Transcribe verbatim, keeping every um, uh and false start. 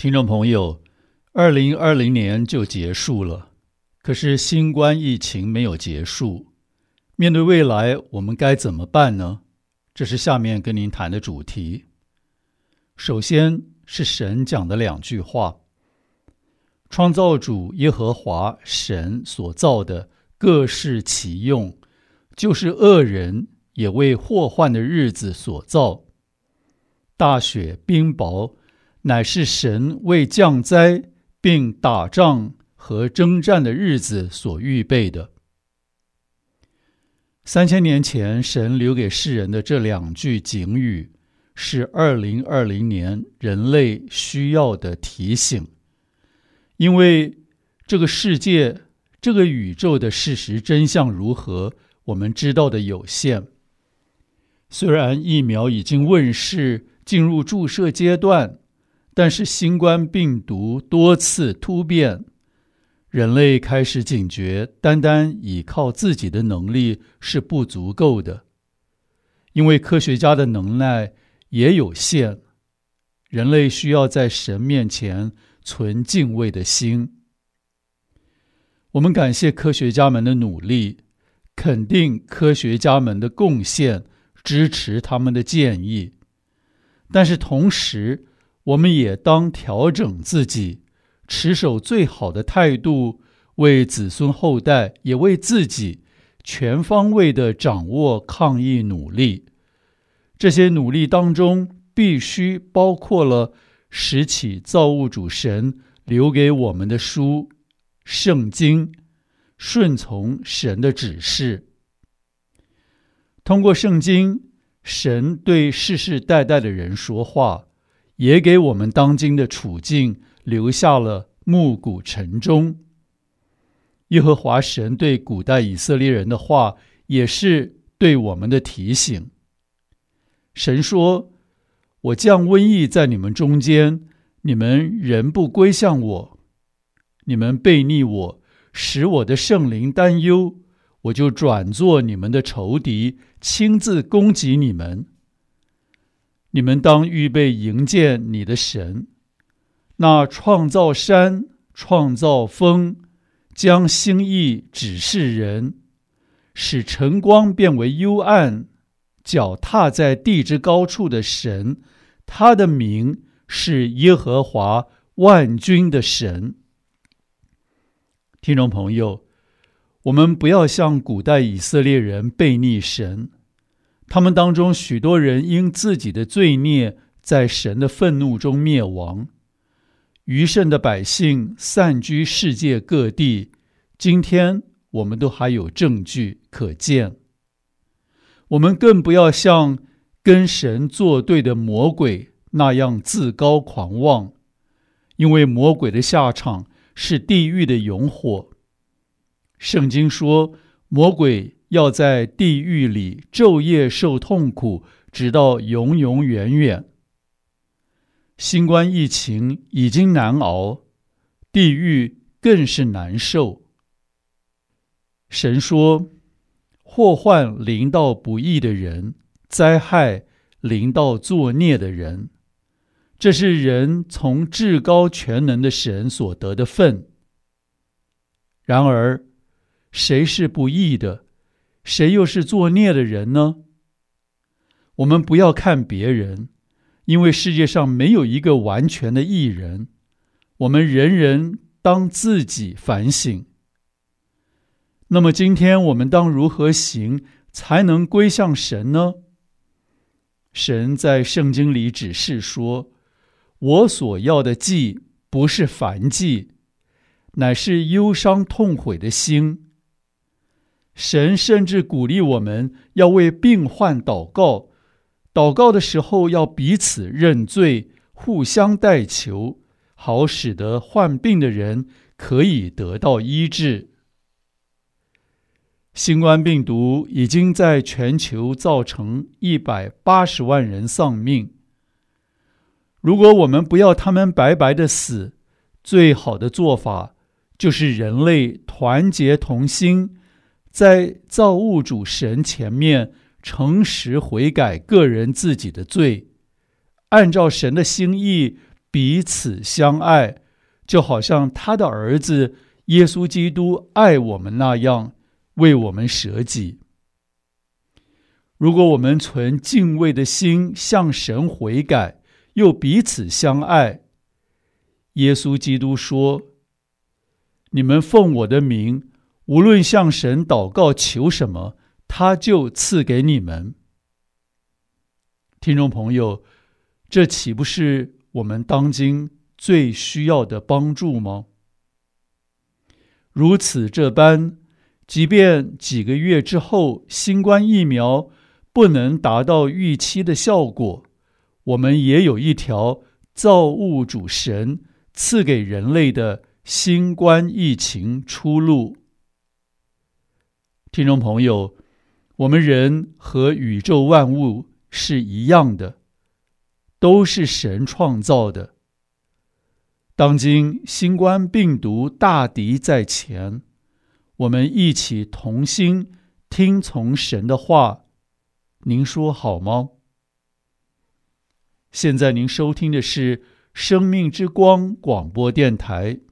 听众朋友，二零二零年就结束了，可是新冠疫情没有结束。面对未来，我们该怎么办呢？这是下面跟您谈的主题。首先是神讲的两句话：创造主耶和华神所造的各适其用，就是恶人也为祸患的日子所造。大雪冰雹乃是神为降灾并打仗和征战的日子所预备的。三千年前神留给世人的这两句警语，是二零二零年人类需要的提醒。因为这个世界、这个宇宙的事实真相如何，我们知道的有限。虽然疫苗已经问世，进入注射阶段，但是新冠病毒多次突变，人类开始警觉，单单依靠自己的能力是不足够的，因为科学家的能耐也有限，人类需要在神面前存敬畏的心。我们感谢科学家们的努力，肯定科学家们的贡献，支持他们的建议，但是同时我们也当调整自己，持守最好的态度，为子孙后代也为自己全方位地掌握抗疫努力。这些努力当中必须包括了拾起造物主神留给我们的书圣经，顺从神的指示。通过圣经，神对世世代代的人说话，也给我们当今的处境留下了暮鼓晨钟。耶和华神对古代以色列人的话，也是对我们的提醒。神说：我降瘟疫在你们中间，你们仍不归向我，你们悖逆我，使我的圣灵担忧，我就转作你们的仇敌，亲自攻击你们。你们当预备迎接你的神，那创造山、创造风，将心意指示人，使晨光变为幽暗，脚踏在地之高处的神，他的名是耶和华万军的神。听众朋友，我们不要像古代以色列人悖逆神，他们当中许多人因自己的罪孽在神的愤怒中灭亡，余剩的百姓散居世界各地，今天我们都还有证据可见。我们更不要像跟神作对的魔鬼那样自高狂妄，因为魔鬼的下场是地狱的永火。圣经说，魔鬼要在地狱里昼夜受痛苦，直到永永远远。新冠疫情已经难熬，地狱更是难受。神说，祸患临到不义的人，灾害临到作孽的人，这是人从至高全能的神所得的份。然而，谁是不义的？谁又是作孽的人呢？我们不要看别人，因为世界上没有一个完全的义人，我们人人当自己反省。那么今天我们当如何行才能归向神呢？神在圣经里指示说，我所要的祭不是燔祭，乃是忧伤痛悔的心。神甚至鼓励我们要为病患祷告，祷告的时候要彼此认罪，互相代求，好使得患病的人可以得到医治。新冠病毒已经在全球造成一百八十万人丧命。如果我们不要他们白白的死，最好的做法就是人类团结同心，在造物主神前面诚实悔改个人自己的罪，按照神的心意彼此相爱，就好像他的儿子耶稣基督爱我们那样，为我们舍己。如果我们存敬畏的心向神悔改，又彼此相爱，耶稣基督说，你们奉我的名，无论向神祷告求什么，他就赐给你们。听众朋友，这岂不是我们当今最需要的帮助吗？如此这般，即便几个月之后新冠疫苗不能达到预期的效果，我们也有一条造物主神赐给人类的新冠疫情出路。听众朋友，我们人和宇宙万物是一样的，都是神创造的。当今新冠病毒大敌在前，我们一起同心听从神的话，您说好吗？现在您收听的是生命之光广播电台，